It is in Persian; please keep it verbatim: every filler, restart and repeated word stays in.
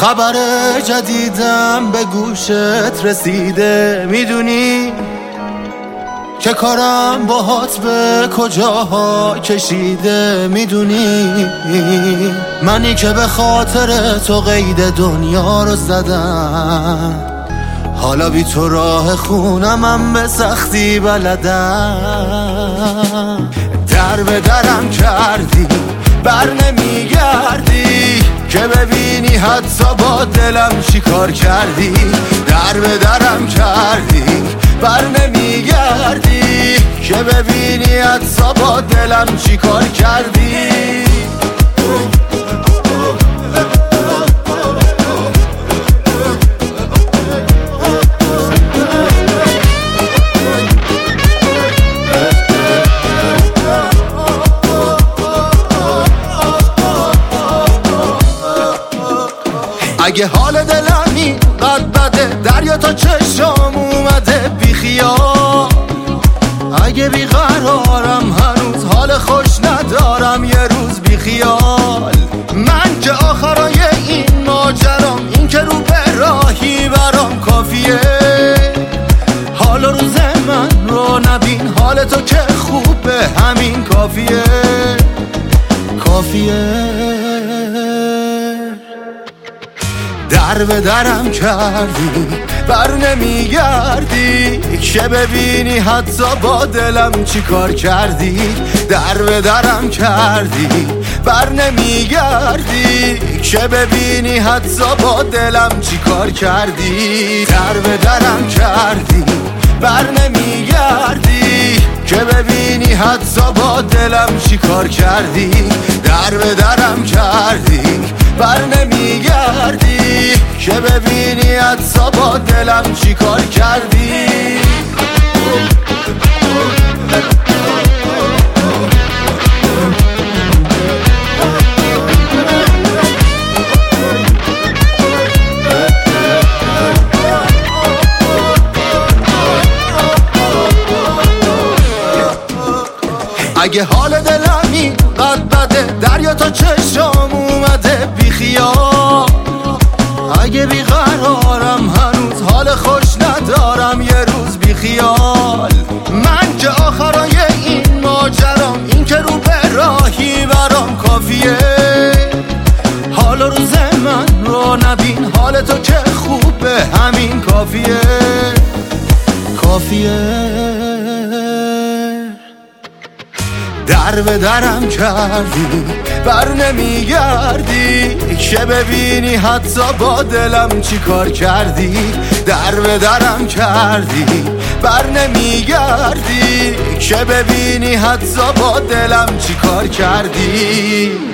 خبر جدیدم به گوشت رسیده، میدونی که کارم باهات به کجاها کشیده، میدونی منی که به خاطر تو قید دنیا رو زدم، حالا بی تو راه خونمم به سختی بلدم. در به درم کردی بر نمیگردی که ببینی حتی با دلم چی کار کردی. در به درم کردی بر نمیگردی که ببینی حتی با دلم چی کار کردی. اگه حال دلمی قد بده دریا تا چشم اومده بیخیال، اگه بیقرارم هنوز حال خوش ندارم یه روز بیخیال. من که آخرای این ماجرام این که رو به راهی برام کافیه، حال روز من رو نبین حال تو که خوبه همین کافیه کافیه. در به درم کردی بر نمیگردی که ببینی حتی با دلم چی کار کردی. در به درم کردی بر نمیگردی که ببینی حتی با دلم چی کار کردی. در به درم کردی بر نمیگردی که ببینی حتی با دلم چی کار کردی. در به درم کردی بر نمیگردی که ببینی حتی با دلم چی کار کردی. اگه حال دلمی قد بده دریا تا چشم اومده بیخیال، اگه بیقرارم هنوز حال خوش ندارم یه روز بیخیال. من که آخرای این ماجرام این که رو به راهی برام کافیه، حال روز من رو نبین حال تو که خوبه همین کافیه کافیه. در به درم کردی بر نمیگردی که ببینی حتی با دلم چی کار کردی. در به درم کردی بر نمیگردی که ببینی حتی با دلم چی کار کردی.